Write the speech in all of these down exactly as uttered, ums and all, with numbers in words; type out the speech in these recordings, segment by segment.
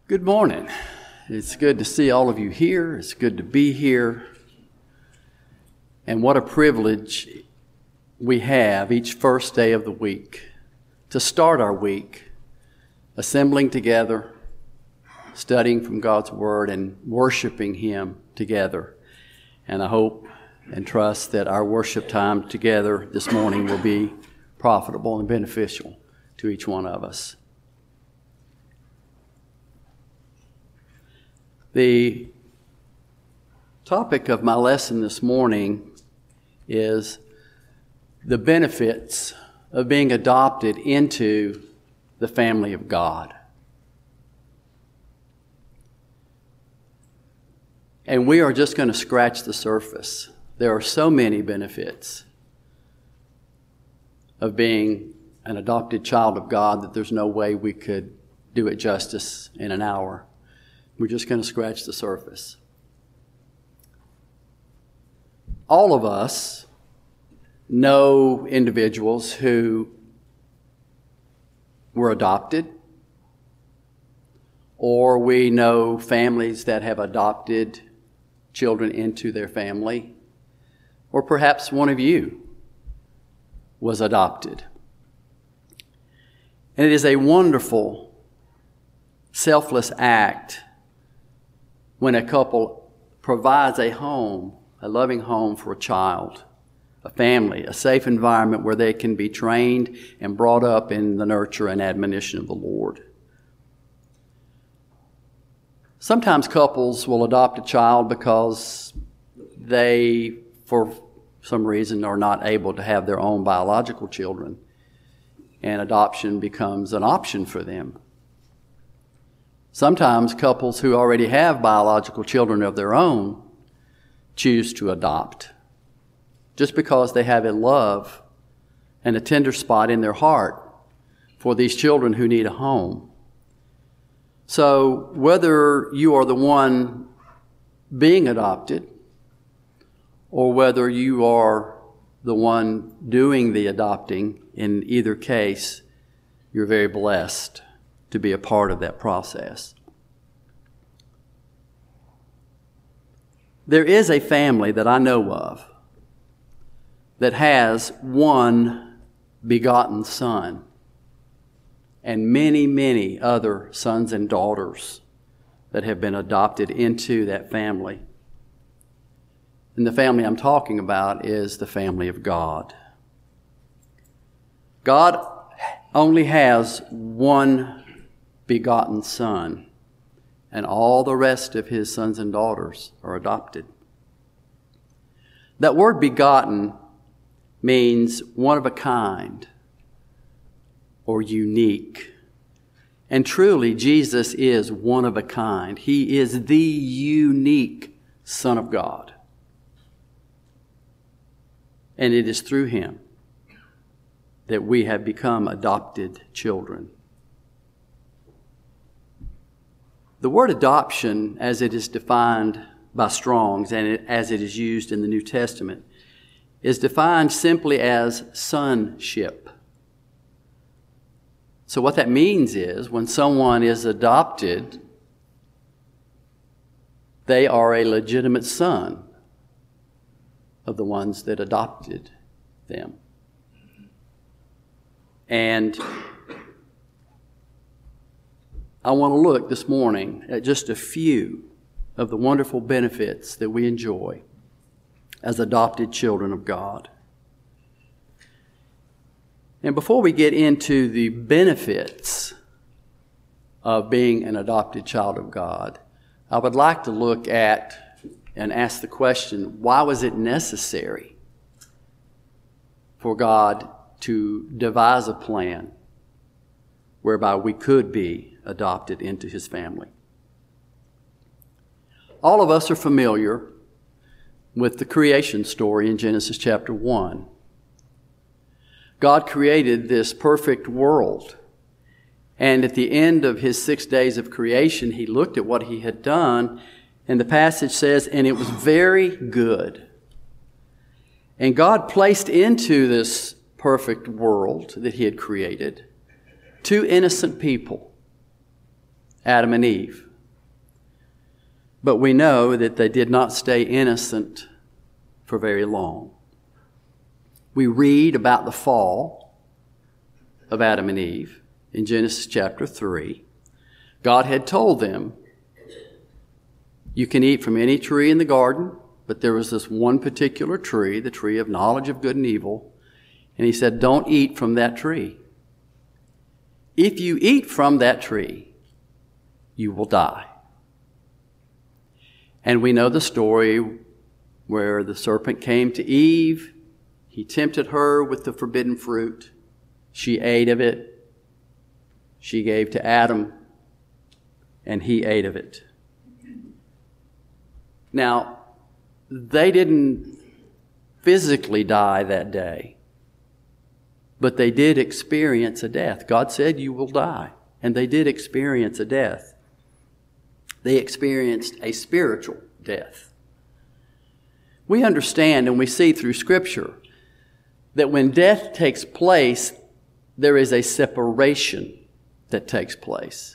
Good morning. It's good to see all of you here. It's good to be here. And what a privilege we have each first day of the week to start our week assembling together, studying from God's Word, and worshiping Him together. And I hope and trust that our worship time together this morning will be profitable and beneficial to each one of us. The topic of my lesson this morning is the benefits of being adopted into the family of God. And we are just going to scratch the surface. There are so many benefits of being an adopted child of God that there's no way we could do it justice in an hour. We're just going to scratch the surface. All of us know individuals who were adopted, or we know families that have adopted children into their family, or perhaps one of you was adopted. And it is a wonderful, selfless act when a couple provides a home, a loving home for a child, a family, a safe environment where they can be trained and brought up in the nurture and admonition of the Lord. Sometimes couples will adopt a child because they, for some reason, are not able to have their own biological children, and adoption becomes an option for them. Sometimes couples who already have biological children of their own choose to adopt just because they have a love and a tender spot in their heart for these children who need a home. So whether you are the one being adopted or whether you are the one doing the adopting, in either case, you're very blessed to be a part of that process. There is a family that I know of that has one begotten son and many, many other sons and daughters that have been adopted into that family. And the family I'm talking about is the family of God. God only has one begotten son, and all the rest of his sons and daughters are adopted. That word begotten means one of a kind or unique. And truly, Jesus is one of a kind. He is the unique Son of God. And it is through him that we have become adopted children. The word adoption, as it is defined by Strong's and it, as it is used in the New Testament, is defined simply as sonship. So what that means is when someone is adopted, they are a legitimate son of the ones that adopted them. And I want to look this morning at just a few of the wonderful benefits that we enjoy as adopted children of God. And before we get into the benefits of being an adopted child of God, I would like to look at and ask the question, why was it necessary for God to devise a plan whereby we could be adopted into his family? All of us are familiar with the creation story in Genesis chapter one. God created this perfect world, and at the end of his six days of creation, he looked at what he had done, and the passage says, and it was very good. And God placed into this perfect world that he had created two innocent people Adam and Eve. But we know that they did not stay innocent for very long. We read about the fall of Adam and Eve in Genesis chapter three. God had told them, you can eat from any tree in the garden, but there was this one particular tree, the tree of knowledge of good and evil, and he said, don't eat from that tree. If you eat from that tree, you will die. And we know the story where the serpent came to Eve. He tempted her with the forbidden fruit. She ate of it. She gave to Adam, and he ate of it. Now, they didn't physically die that day, but they did experience a death. God said, you will die. And they did experience a death. They experienced a spiritual death. We understand and we see through Scripture that when death takes place, there is a separation that takes place.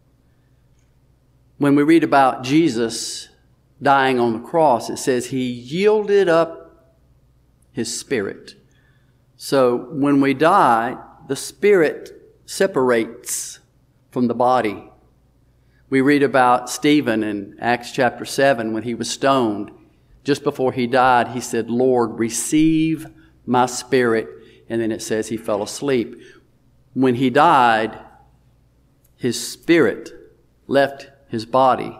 When we read about Jesus dying on the cross, it says he yielded up his spirit. So when we die, the spirit separates from the body. We read about Stephen in Acts chapter seven when he was stoned. Just before he died, he said, Lord, receive my spirit. And then it says he fell asleep. When he died, his spirit left his body.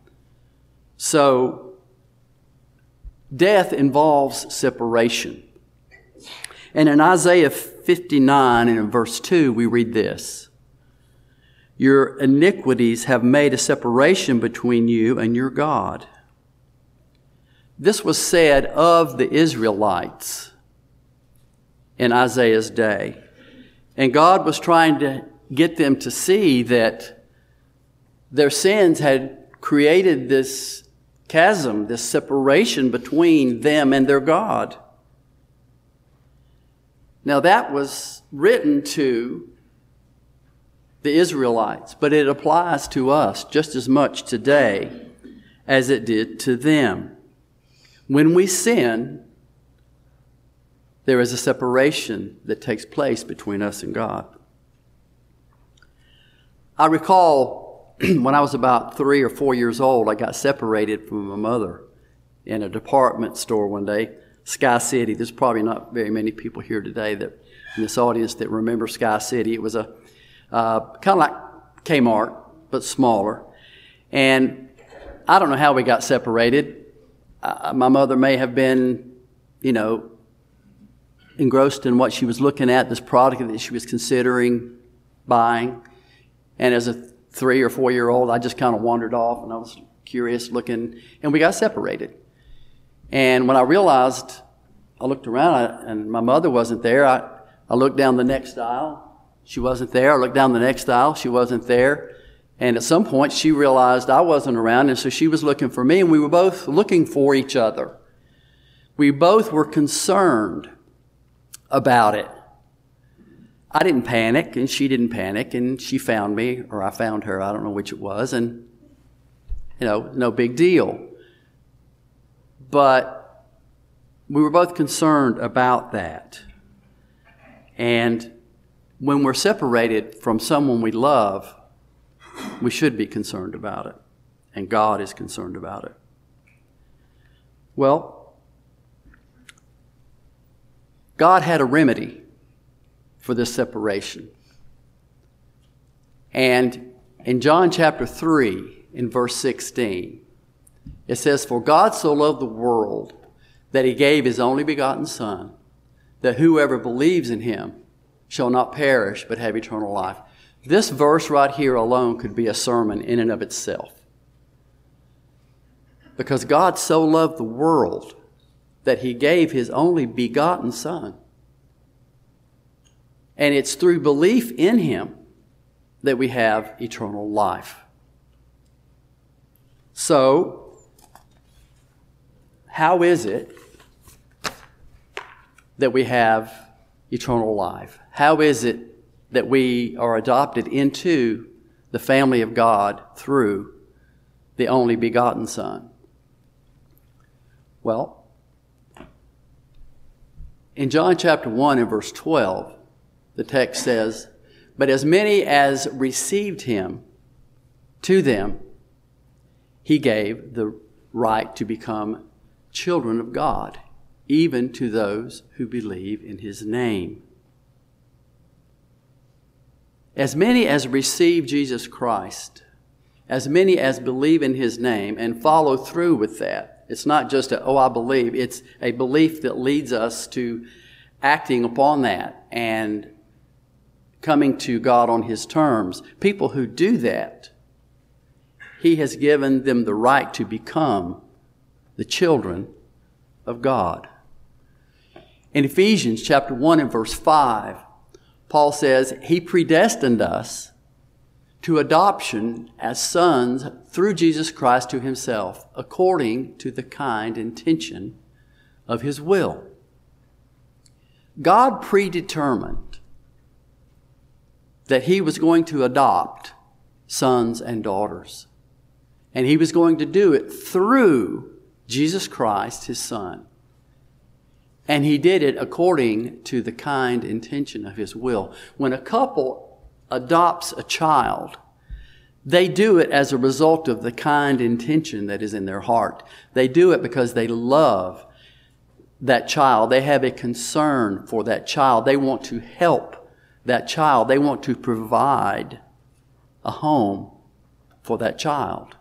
So death involves separation. And in Isaiah fifty-nine and in verse two, we read this. Your iniquities have made a separation between you and your God. This was said of the Israelites in Isaiah's day. And God was trying to get them to see that their sins had created this chasm, this separation between them and their God. Now that was written to the Israelites, but it applies to us just as much today as it did to them. When we sin, there is a separation that takes place between us and God. I recall when I was about three or four years old, I got separated from my mother in a department store one day, Sky City. There's probably not very many people here today that in this audience that remember Sky City. It was a uh, kind of like Kmart, but smaller. And I don't know how we got separated. Uh, my mother may have been, you know, engrossed in what she was looking at, this product that she was considering buying. And as a three or four year old, I just kind of wandered off and I was curious looking, and we got separated. And when I realized, I looked around and my mother wasn't there. I, I looked down the next aisle. She wasn't there. I looked down the next aisle. She wasn't there. And at some point she realized I wasn't around, and so she was looking for me, and we were both looking for each other. We both were concerned about it. I didn't panic, and she didn't panic, and she found me, or I found her. I don't know which it was, and, you know, no big deal. But we were both concerned about that. And when we're separated from someone we love, we should be concerned about it. And God is concerned about it. Well, God had a remedy for this separation. And in John chapter three, in verse sixteen, it says, For God so loved the world that he gave his only begotten Son, that whoever believes in him shall not perish but have eternal life. This verse right here alone could be a sermon in and of itself. Because God so loved the world that he gave his only begotten Son. And it's through belief in him that we have eternal life. So, how is it that we have eternal life? How is it that we are adopted into the family of God through the only begotten Son? Well, in John chapter one and verse twelve, the text says, "But as many as received him, to them he gave the right to become children of God, even to those who believe in his name." As many as receive Jesus Christ, as many as believe in his name and follow through with that. It's not just a, oh, I believe. It's a belief that leads us to acting upon that and coming to God on his terms. People who do that, he has given them the right to become the children of God. In Ephesians chapter one and verse five, Paul says, he predestined us to adoption as sons through Jesus Christ to himself, according to the kind intention of his will. God predetermined that he was going to adopt sons and daughters. And he was going to do it through Jesus Christ, his Son. And he did it according to the kind intention of his will. When a couple adopts a child, they do it as a result of the kind intention that is in their heart. They do it because they love that child. They have a concern for that child. They want to help that child. They want to provide a home for that child.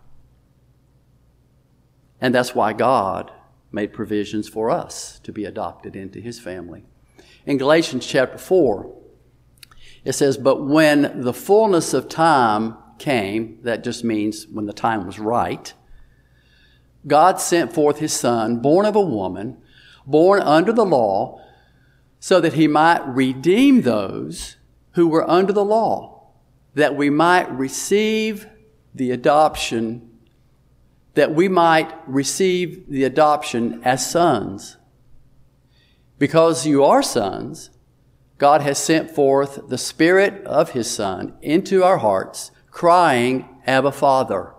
And that's why God made provisions for us to be adopted into his family. In Galatians chapter four, it says, "But when the fullness of time came," that just means when the time was right, "God sent forth his Son, born of a woman, born under the law, so that he might redeem those who were under the law, that we might receive the adoption that we might receive the adoption as sons. Because you are sons, God has sent forth the Spirit of his Son into our hearts, crying, Abba, Father."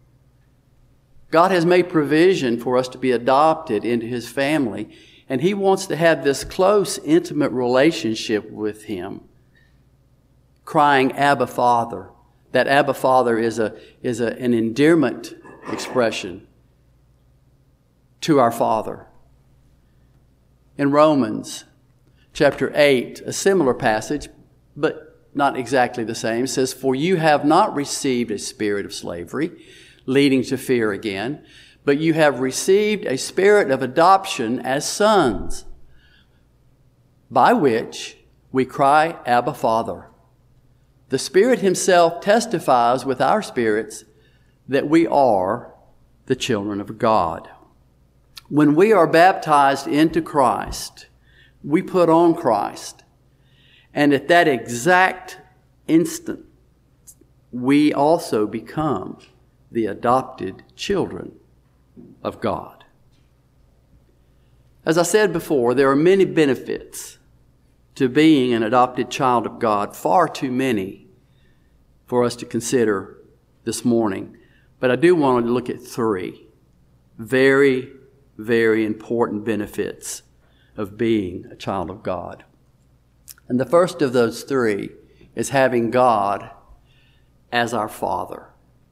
God has made provision for us to be adopted into his family, and he wants to have this close, intimate relationship with him, crying, Abba, Father. That Abba, Father is a is a, an endearment expression to our Father. In Romans chapter eight, a similar passage, but not exactly the same, says, "For you have not received a spirit of slavery, leading to fear again, but you have received a spirit of adoption as sons, by which we cry, Abba, Father. The Spirit himself testifies with our spirits that we are the children of God." When we are baptized into Christ, we put on Christ. And at that exact instant, we also become the adopted children of God. As I said before, there are many benefits to being an adopted child of God, far too many for us to consider this morning. But I do want to look at three very, very important benefits of being a child of God. And the first of those three is having God as our Father.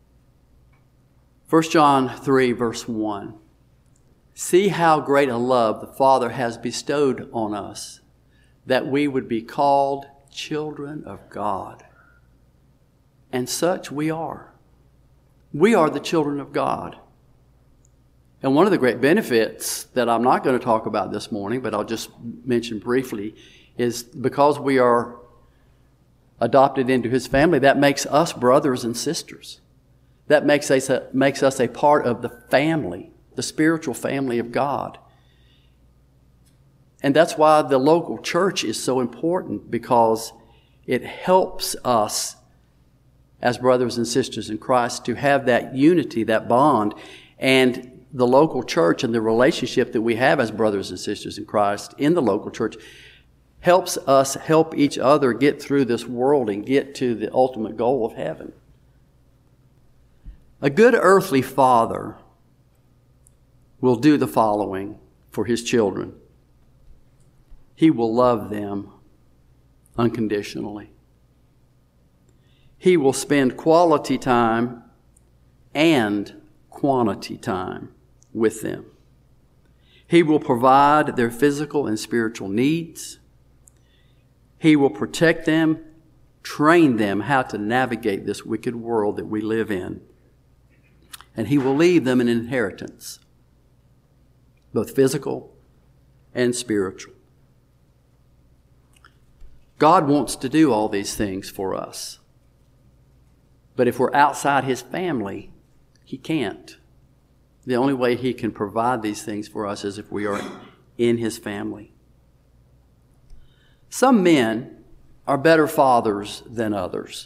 First John three, verse one. "See how great a love the Father has bestowed on us, that we would be called children of God. And such we are." We are the children of God. And one of the great benefits that I'm not going to talk about this morning, but I'll just mention briefly, is because we are adopted into his family, that makes us brothers and sisters. That makes us a, makes us a part of the family, the spiritual family of God. And that's why the local church is so important, because it helps us as brothers and sisters in Christ to have that unity, that bond. And the local church and the relationship that we have as brothers and sisters in Christ in the local church helps us help each other get through this world and get to the ultimate goal of heaven. A good earthly father will do the following for his children. He will love them unconditionally. He will spend quality time and quantity time with them. He will provide their physical and spiritual needs. He will protect them, train them how to navigate this wicked world that we live in. And He will leave them an inheritance, both physical and spiritual. God wants to do all these things for us. But if we're outside His family, He can't. The only way He can provide these things for us is if we are in His family. Some men are better fathers than others.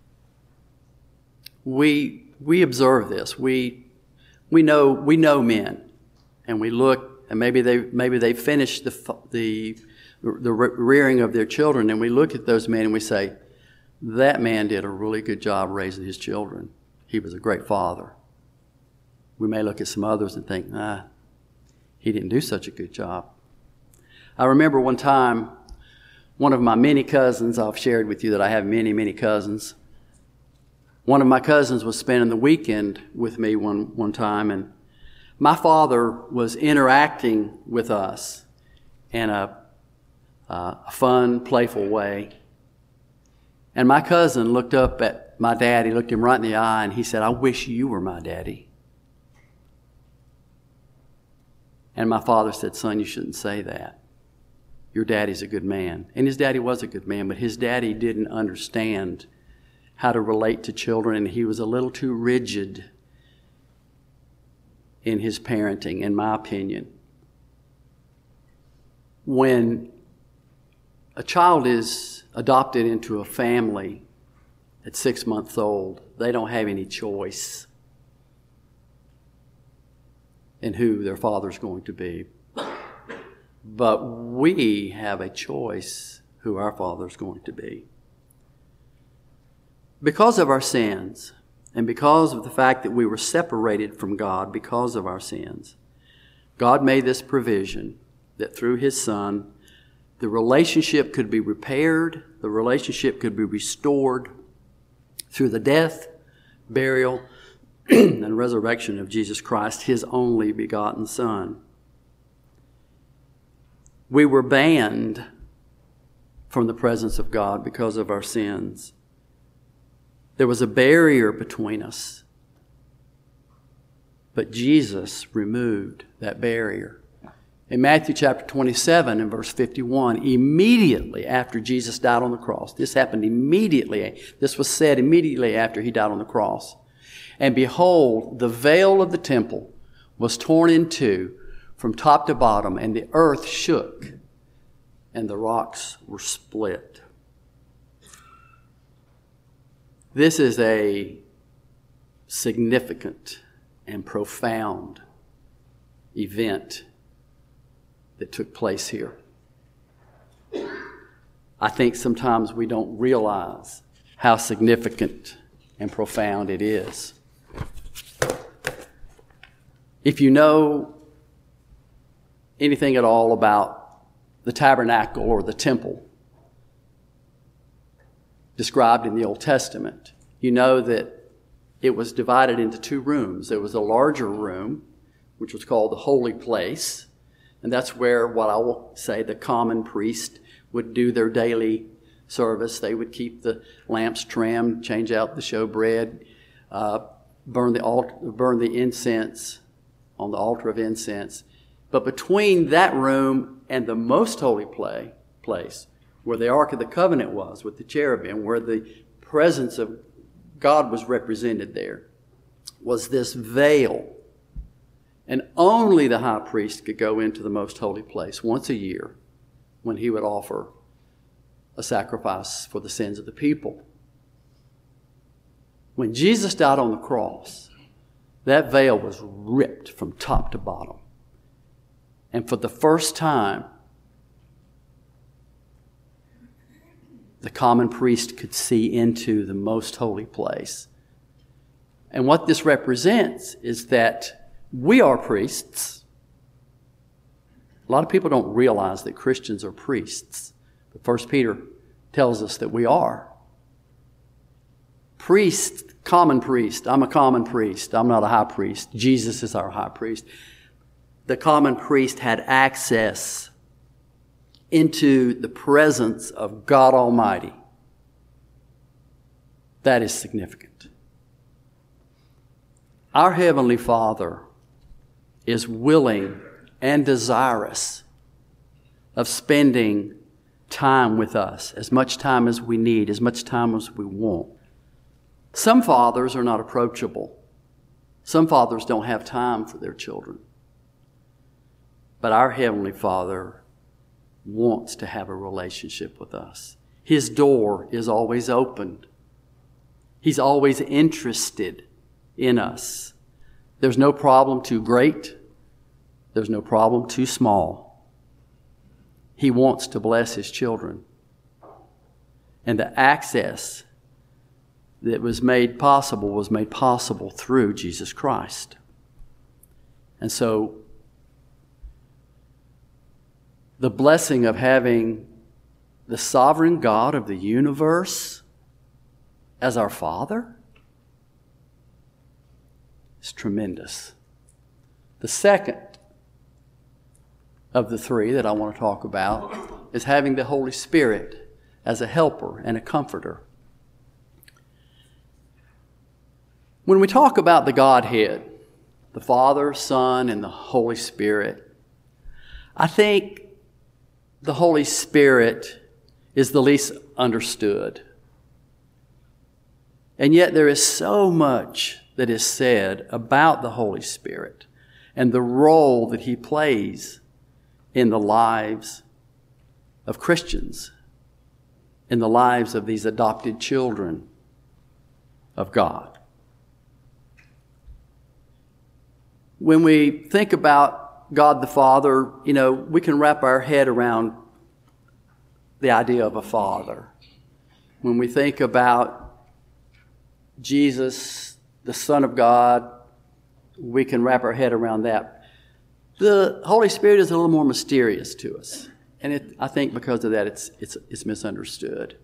We we observe this. We we know we know men, and we look, and maybe they maybe they finished the the the rearing of their children, and we look at those men and we say, that man did a really good job raising his children. He was a great father. We may look at some others and think, ah, he didn't do such a good job. I remember one time, one of my many cousins, I've shared with you that I have many, many cousins. One of my cousins was spending the weekend with me one, one time, and my father was interacting with us in a, uh, a fun, playful way. And my cousin looked up at my dad, he looked him right in the eye, and he said, I wish you were my daddy. And my father said, son, you shouldn't say that. Your daddy's a good man. And his daddy was a good man, but his daddy didn't understand how to relate to children, and he was a little too rigid in his parenting, in my opinion. When a child is adopted into a family at six months old, they don't have any choice in who their father's going to be. But we have a choice who our father's going to be. Because of our sins, and because of the fact that we were separated from God because of our sins, God made this provision that through His Son, the relationship could be repaired, the relationship could be restored through the death, burial, and resurrection of Jesus Christ, His only begotten Son. We were banned from the presence of God because of our sins. There was a barrier between us, but Jesus removed that barrier. In Matthew chapter twenty-seven and verse fifty-one, immediately after Jesus died on the cross, this happened immediately, this was said immediately after He died on the cross. And behold, the veil of the temple was torn in two from top to bottom, and the earth shook, and the rocks were split. This is a significant and profound event that took place here. I think sometimes we don't realize how significant and profound it is. If you know anything at all about the tabernacle or the temple described in the Old Testament, you know that it was divided into two rooms. There was a larger room, which was called the Holy Place, and that's where, what I will say, the common priest would do their daily service. They would keep the lamps trimmed, change out the showbread, uh, burn the altar, burn the incense on the altar of incense. But between that room and the most holy play, place, where the Ark of the Covenant was with the cherubim, where the presence of God was represented there, was this veil. And only the high priest could go into the most holy place once a year when he would offer a sacrifice for the sins of the people. When Jesus died on the cross, that veil was ripped from top to bottom. And for the first time, the common priest could see into the most holy place. And what this represents is that we are priests. A lot of people don't realize that Christians are priests. But First Peter tells us that we are. Priest, common priest. I'm a common priest. I'm not a high priest. Jesus is our high priest. The common priest had access into the presence of God Almighty. That is significant. Our Heavenly Father is willing and desirous of spending time with us, as much time as we need, as much time as we want. Some fathers are not approachable. Some fathers don't have time for their children. But our Heavenly Father wants to have a relationship with us. His door is always open. He's always interested in us. There's no problem too great. There's no problem too small. He wants to bless His children. And the access that was made possible was made possible through Jesus Christ. And so, the blessing of having the sovereign God of the universe as our Father is tremendous. The second of the three that I want to talk about is having the Holy Spirit as a helper and a comforter. When we talk about the Godhead, the Father, Son, and the Holy Spirit, I think the Holy Spirit is the least understood. And yet there is so much that is said about the Holy Spirit and the role that He plays in the lives of Christians, in the lives of these adopted children of God. When we think about God the Father, you know, we can wrap our head around the idea of a father. When we think about Jesus, the Son of God, we can wrap our head around that. The Holy Spirit is a little more mysterious to us. And it, I think because of that, it's, it's, it's misunderstood.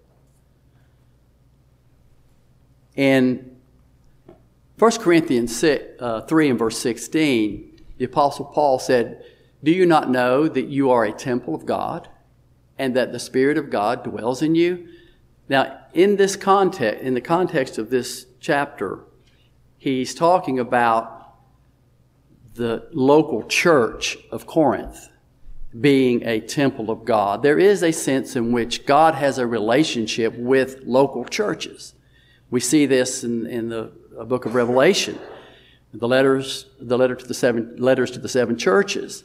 In First Corinthians three and verse sixteen, the Apostle Paul said, "Do you not know that you are a temple of God and that the Spirit of God dwells in you?" Now, in this context, in the context of this chapter, he's talking about the local church of Corinth being a temple of God. There is a sense in which God has a relationship with local churches. We see this in, in the book of Revelation, the letters, the letter to the seven letters to the seven churches.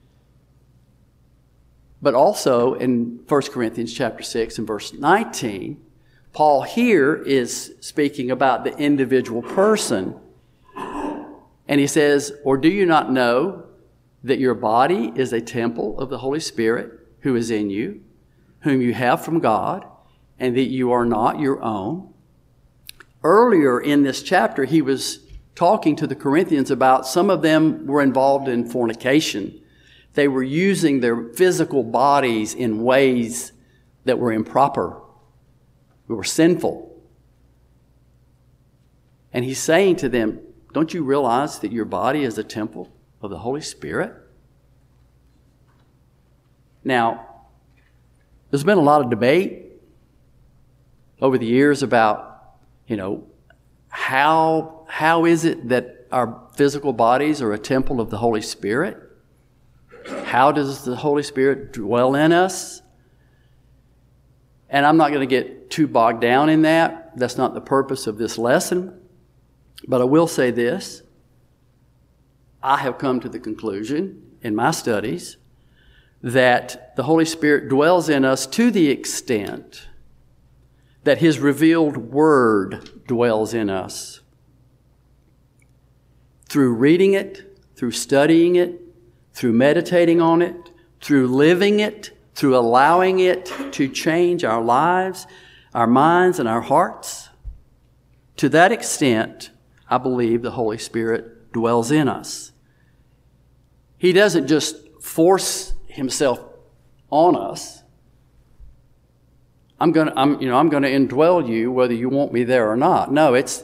But also in First Corinthians chapter six and verse nineteen, Paul here is speaking about the individual person. And he says, "Or do you not know that your body is a temple of the Holy Spirit who is in you, whom you have from God, and that you are not your own?" Earlier in this chapter, he was talking to the Corinthians about some of them were involved in fornication. They were using their physical bodies in ways that were improper, that were sinful. And he's saying to them, don't you realize that your body is a temple of the Holy Spirit? Now, there's been a lot of debate over the years about, you know, how how is it that our physical bodies are a temple of the Holy Spirit? How does the Holy Spirit dwell in us? And I'm not going to get too bogged down in that. That's not the purpose of this lesson. But I will say this. I have come to the conclusion in my studies that the Holy Spirit dwells in us to the extent that His revealed Word dwells in us. Through reading it, through studying it, through meditating on it, through living it, through allowing it to change our lives, our minds, and our hearts. To that extent, I believe the Holy Spirit dwells in us. He doesn't just force himself on us. I'm going to, I'm, you know, I'm going to indwell you whether you want me there or not. No, it's,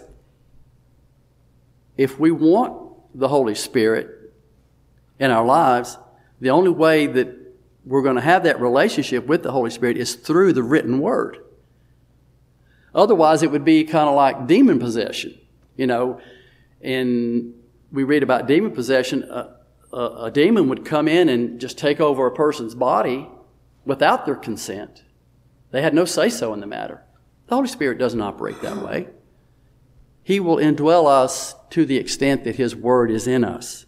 if we want the Holy Spirit in our lives, the only way that we're going to have that relationship with the Holy Spirit is through the written Word. Otherwise, it would be kind of like demon possession. You know, and we read about demon possession. A, a, a demon would come in and just take over a person's body without their consent. They had no say-so in the matter. The Holy Spirit doesn't operate that way. He will indwell us to the extent that His Word is in us.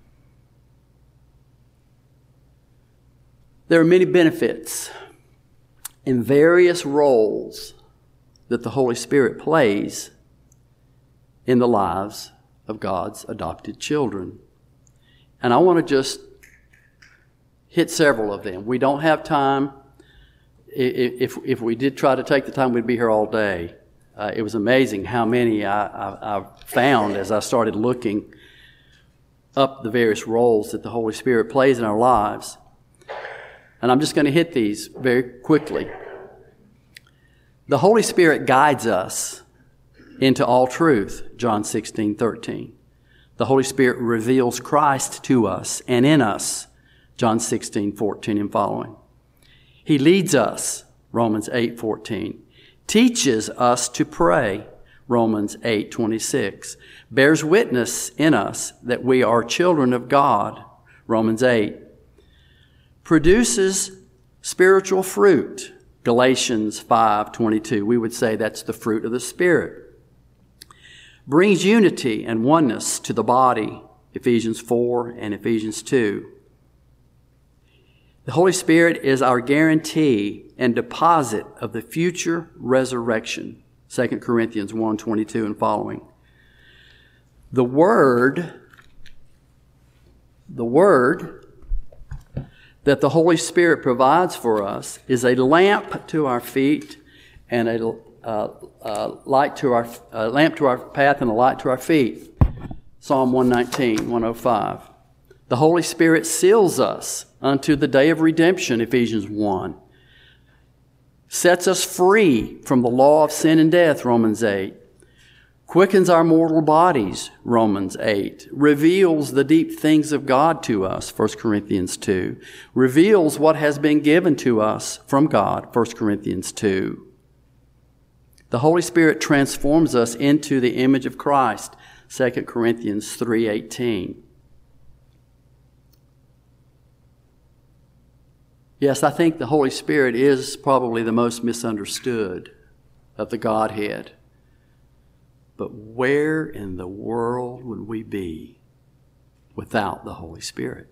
There are many benefits and various roles that the Holy Spirit plays in the lives of God's adopted children. And I want to just hit several of them. We don't have time. If, if we did try to take the time, we'd be here all day. Uh, it was amazing how many I, I, I found as I started looking up the various roles that the Holy Spirit plays in our lives. And I'm just going to hit these very quickly. The Holy Spirit guides us into all truth, John sixteen thirteen. The Holy Spirit reveals Christ to us and in us, John sixteen fourteen and following. He leads us, Romans eight fourteen. Teaches us to pray, Romans eight twenty-six. Bears witness in us that we are children of God, Romans eight. Produces spiritual fruit, Galatians five twenty-two. We would say that's the fruit of the Spirit. Brings unity and oneness to the body, Ephesians four and Ephesians two. The Holy Spirit is our guarantee and deposit of the future resurrection, Second Corinthians one twenty-two and following. The Word, the Word that the Holy Spirit provides for us is a lamp to our feet and a uh, uh, light to our uh, lamp to our path and a light to our feet. Psalm one nineteen, one oh five. The Holy Spirit seals us unto the day of redemption, Ephesians one. Sets us free from the law of sin and death, Romans eight. Quickens our mortal bodies, Romans eight. Reveals the deep things of God to us, First Corinthians two. Reveals what has been given to us from God, First Corinthians two. The Holy Spirit transforms us into the image of Christ, Second Corinthians three eighteen. Yes, I think the Holy Spirit is probably the most misunderstood of the Godhead. But where in the world would we be without the Holy Spirit?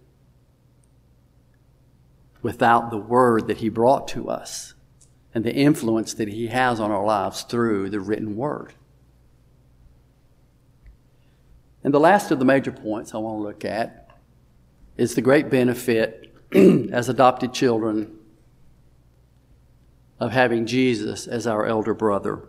Without the Word that He brought to us and the influence that He has on our lives through the written Word. And the last of the major points I want to look at is the great benefit as adopted children of having Jesus as our elder brother.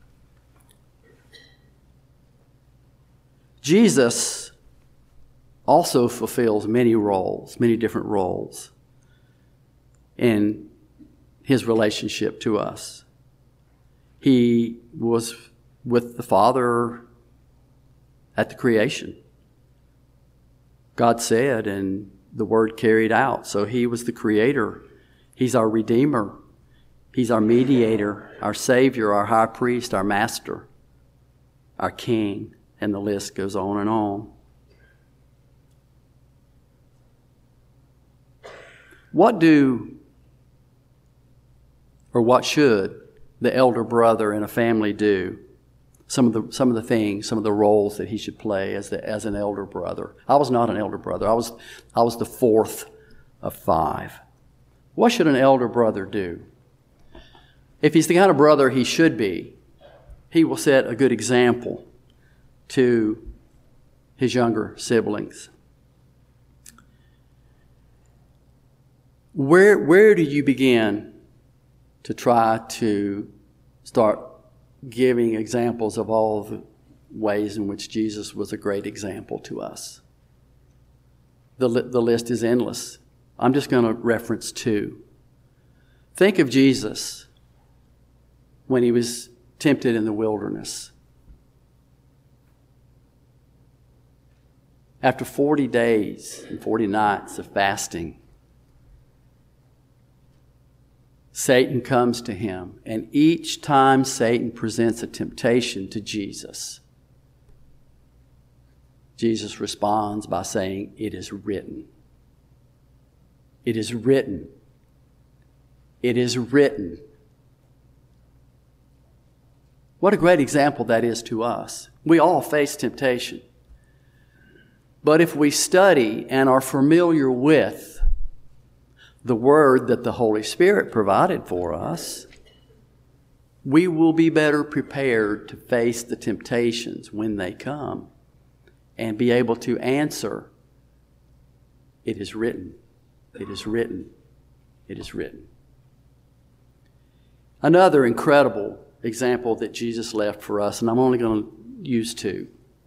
Jesus also fulfills many roles, many different roles in His relationship to us. He was with the Father at the creation. God said, and the Word carried out. So He was the Creator. He's our Redeemer. He's our Mediator, our Savior, our High Priest, our Master, our King, and the list goes on and on. What do, or what should, the elder brother in a family do? Some of the some of the things, some of the roles that he should play as the as an elder brother. I was not an elder brother. I was I was the fourth of five. What should an elder brother do? If he's the kind of brother he should be, he will set a good example to his younger siblings. Where where do you begin to try to start giving examples of all the ways in which Jesus was a great example to us. The, li- the list is endless. I'm just going to reference two. Think of Jesus when he was tempted in the wilderness. After forty days and forty nights of fasting, Satan comes to him, and each time Satan presents a temptation to Jesus, Jesus responds by saying, "It is written. It is written. It is written." What a great example that is to us. We all face temptation. But if we study and are familiar with the word that the Holy Spirit provided for us, we will be better prepared to face the temptations when they come and be able to answer, "It is written. It is written. It is written." Another incredible example that Jesus left for us, and I'm only going to use two,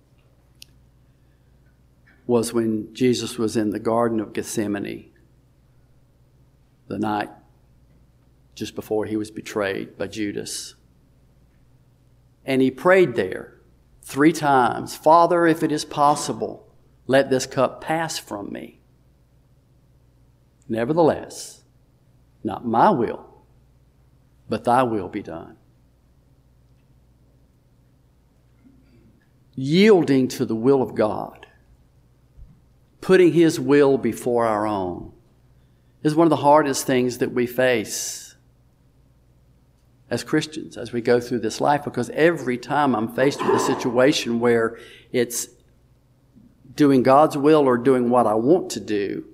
was when Jesus was in the Garden of Gethsemane, the night just before he was betrayed by Judas. And he prayed there three times, "Father, if it is possible, let this cup pass from me. Nevertheless, not my will, but thy will be done." Yielding to the will of God, putting his will before our own, is one of the hardest things that we face as Christians as we go through this life, because every time I'm faced with a situation where it's doing God's will or doing what I want to do,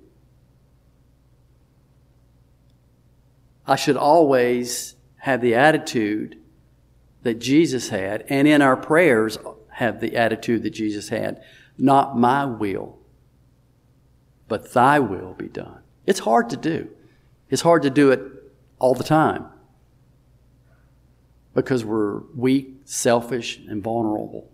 I should always have the attitude that Jesus had, and in our prayers have the attitude that Jesus had, "Not my will, but thy will be done." It's hard to do. It's hard to do it all the time because we're weak, selfish, and vulnerable.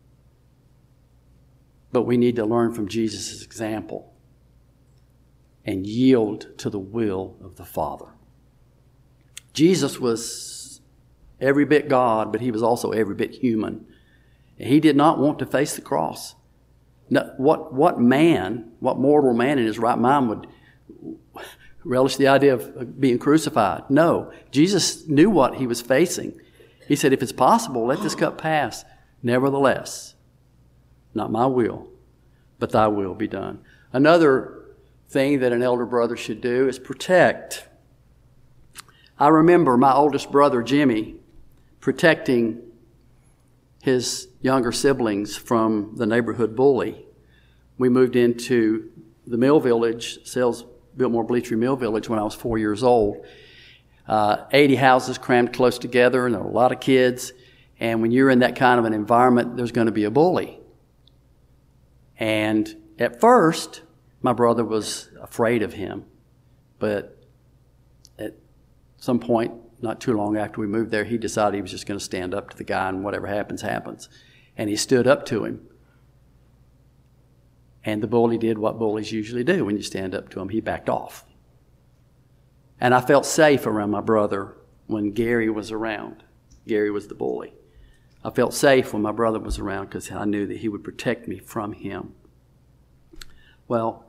But we need to learn from Jesus' example and yield to the will of the Father. Jesus was every bit God, but he was also every bit human. And he did not want to face the cross. No, what, what man, what mortal man in his right mind would relish the idea of being crucified? No. Jesus knew what he was facing. He said, "If it's possible, let this cup pass. Nevertheless, not my will, but thy will be done." Another thing that an elder brother should do is protect. I remember my oldest brother, Jimmy, protecting his younger siblings from the neighborhood bully. We moved into the Mill Village, Sales Biltmore Bleachery Mill Village, when I was four years old. Uh, eighty houses crammed close together, and there were a lot of kids. And when you're in that kind of an environment, there's going to be a bully. And at first, my brother was afraid of him. But at some point, not too long after we moved there, he decided he was just going to stand up to the guy, and whatever happens, happens. And he stood up to him. And the bully did what bullies usually do when you stand up to him. He backed off. And I felt safe around my brother when Gary was around. Gary was the bully. I felt safe when my brother was around because I knew that he would protect me from him. Well,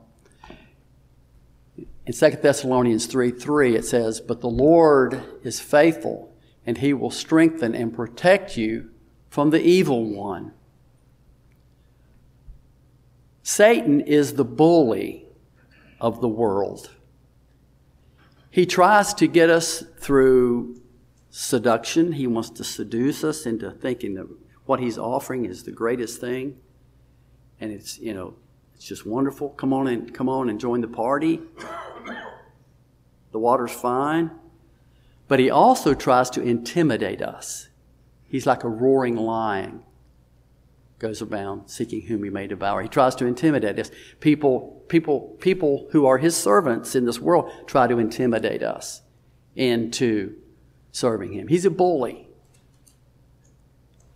in Second Thessalonians three three, it says, "But the Lord is faithful, and he will strengthen and protect you from the evil one." Satan is the bully of the world. He tries to get us through seduction. He wants to seduce us into thinking that what he's offering is the greatest thing. And it's, you know, it's just wonderful. Come on and come on and join the party. The water's fine. But he also tries to intimidate us. He's like a roaring lion, goes around seeking whom he may devour. He tries to intimidate us. People, people, people who are his servants in this world try to intimidate us into serving him. He's a bully.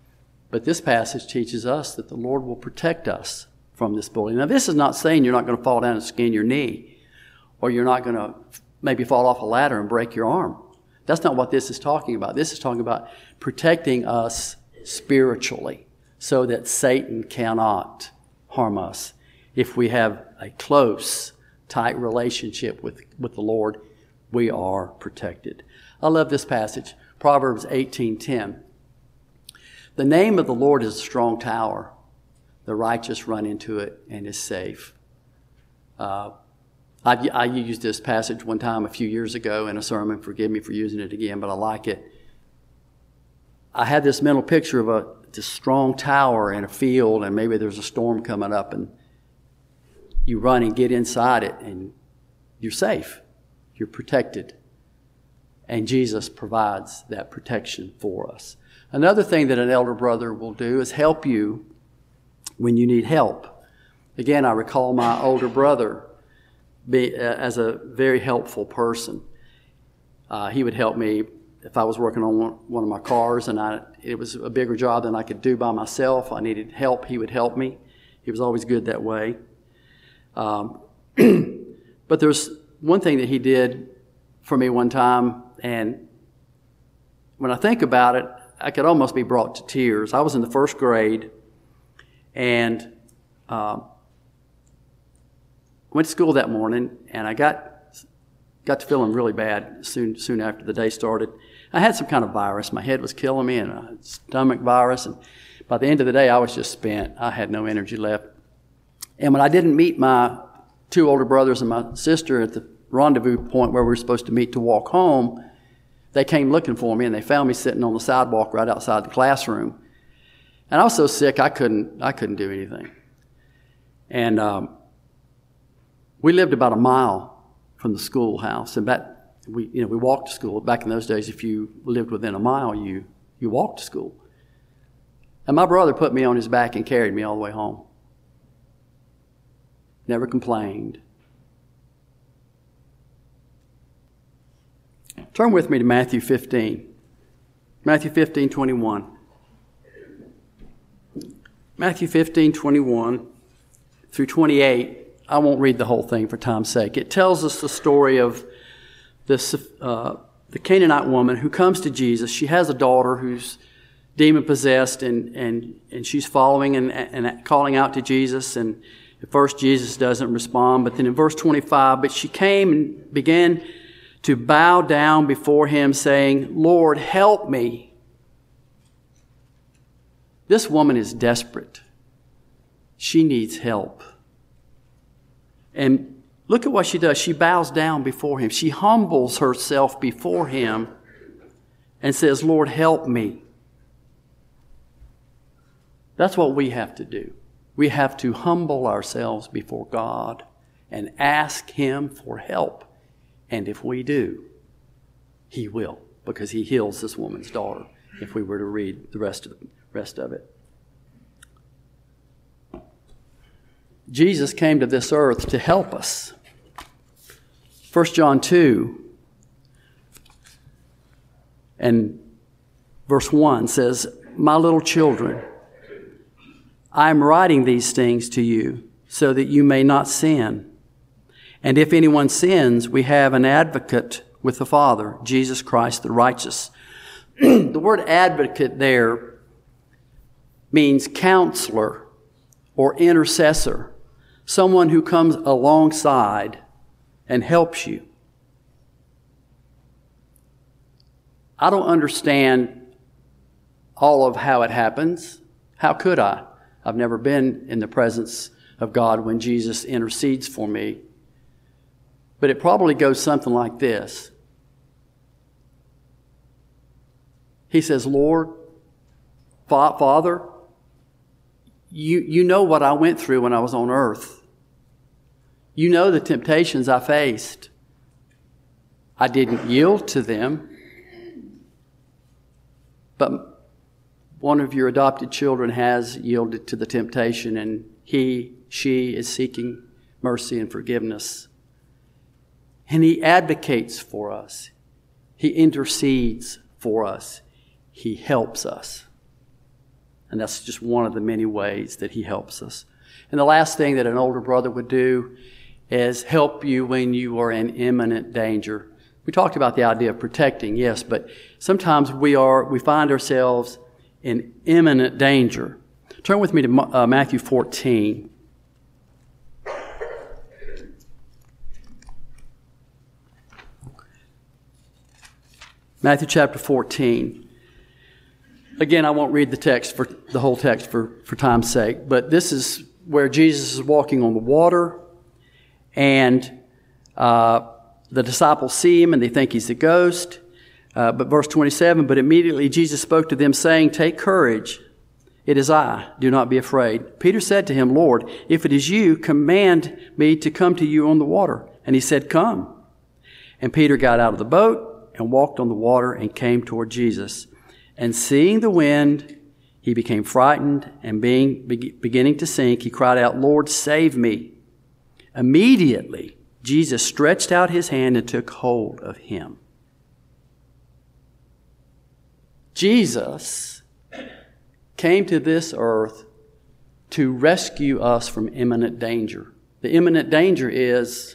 But this passage teaches us that the Lord will protect us from this bullying. Now, this is not saying you're not going to fall down and skin your knee, or you're not going to maybe fall off a ladder and break your arm. That's not what this is talking about. This is talking about protecting us spiritually so that Satan cannot harm us. If we have a close, tight relationship with, with the Lord, we are protected. I love this passage, Proverbs eighteen ten. The name of the Lord is a strong tower. The righteous run into it and is safe. Uh, I, I used this passage one time a few years ago in a sermon. Forgive me for using it again, but I like it. I had this mental picture of a this strong tower in a field, and maybe there's a storm coming up, and you run and get inside it, and you're safe. You're protected. And Jesus provides that protection for us. Another thing that an elder brother will do is help you when you need help. Again, I recall my older brother be, uh, as a very helpful person. Uh, he would help me if I was working on one, one of my cars, and I, it was a bigger job than I could do by myself. I needed help. He would help me. He was always good that way. Um, but there's one thing that he did for me one time, and when I think about it, I could almost be brought to tears. I was in the first grade, and uh, went to school that morning, and I got got to feeling really bad soon soon after the day started. I had some kind of virus. My head was killing me, and a stomach virus, and by the end of the day, I was just spent. I had no energy left. And when I didn't meet my two older brothers and my sister at the rendezvous point where we were supposed to meet to walk home, they came looking for me, and they found me sitting on the sidewalk right outside the classroom. And I was so sick, I couldn't I couldn't do anything. And um, we lived about a mile from the schoolhouse, and back we you know we walked to school. Back in those days, if you lived within a mile, you you walked to school. And my brother put me on his back and carried me all the way home. Never complained. Turn with me to Matthew fifteen. Matthew fifteen, twenty-one. Matthew fifteen, twenty-one through twenty-eight. I won't read the whole thing for time's sake. It tells us the story of this uh, the Canaanite woman who comes to Jesus. She has a daughter who's demon-possessed, and, and, and she's following and, and calling out to Jesus. And at first Jesus doesn't respond, but then in verse twenty-five, but she came and began to bow down before him, saying, "Lord, help me." This woman is desperate. She needs help. And look at what she does. She bows down before him. She humbles herself before him and says, "Lord, help me." That's what we have to do. We have to humble ourselves before God and ask him for help. And if we do, he will, because he heals this woman's daughter, if we were to read the rest of, the rest of it. Jesus came to this earth to help us. First John two and verse one says, "My little children, I am writing these things to you so that you may not sin. And if anyone sins, we have an advocate with the Father, Jesus Christ the righteous." The word advocate there means counselor or intercessor, someone who comes alongside and helps you. I don't understand all of how it happens. How could I? I've never been in the presence of God when Jesus intercedes for me. But it probably goes something like this. He says, "Lord, fa- Father, you, you know what I went through when I was on earth. You know the temptations I faced. I didn't yield to them. But one of your adopted children has yielded to the temptation, and he, she is seeking mercy and forgiveness. And he advocates for us. He intercedes for us. He helps us. And that's just one of the many ways that he helps us. And the last thing that an older brother would do is help you when you are in imminent danger. We talked about the idea of protecting, yes, but sometimes we are we find ourselves in imminent danger. Turn with me to uh, Matthew fourteen. Matthew chapter fourteen. Again, I won't read the text for the whole text for, for time's sake, but this is where Jesus is walking on the water, and uh, the disciples see him and they think he's a ghost. Uh, but verse twenty-seven, but immediately Jesus spoke to them, saying, "Take courage, it is I, do not be afraid." Peter said to him, "Lord, if it is you, command me to come to you on the water." And he said, "Come." And Peter got out of the boat and walked on the water and came toward Jesus. And seeing the wind, he became frightened, and being beginning to sink, he cried out, "Lord, save me." Immediately, Jesus stretched out his hand and took hold of him. Jesus came to this earth to rescue us from imminent danger. The imminent danger is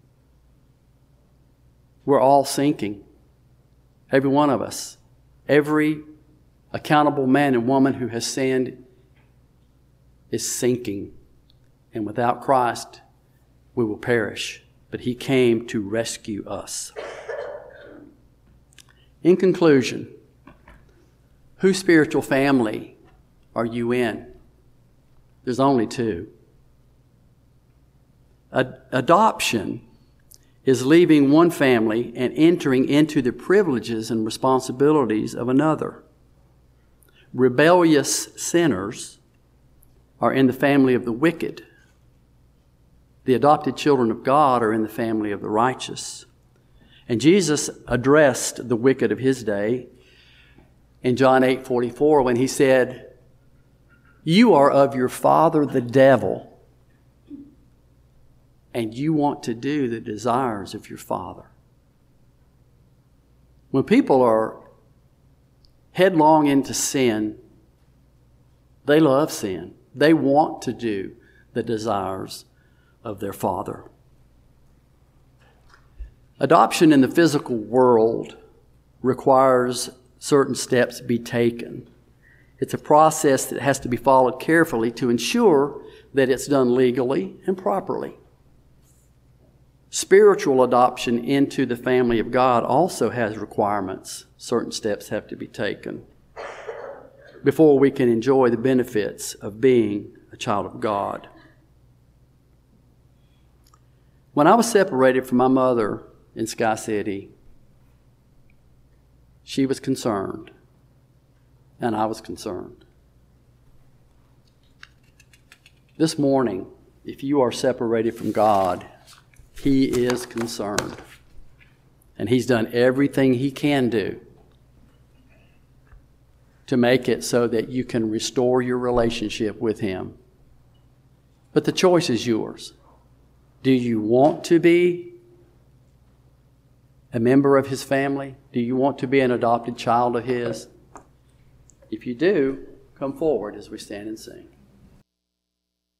we're all sinking. Every one of us. Every accountable man and woman who has sinned is sinking. And without Christ, we will perish. But he came to rescue us. In conclusion, whose spiritual family are you in? There's only two. Ad- adoption is leaving one family and entering into the privileges and responsibilities of another. Rebellious sinners are in the family of the wicked. The adopted children of God are in the family of the righteous. And Jesus addressed the wicked of his day in John eight forty-four when he said, "You are of your father the devil, and you want to do the desires of your father." When people are headlong into sin, they love sin. They want to do the desires of their father. Adoption in the physical world requires certain steps be taken. It's a process that has to be followed carefully to ensure that it's done legally and properly. Spiritual adoption into the family of God also has requirements. Certain steps have to be taken before we can enjoy the benefits of being a child of God. When I was separated from my mother in Sky City, she was concerned, and I was concerned. This morning, if you are separated from God, he is concerned. And he's done everything he can do to make it so that you can restore your relationship with him. But the choice is yours. Do you want to be a member of his family? Do you want to be an adopted child of his? If you do, come forward as we stand and sing.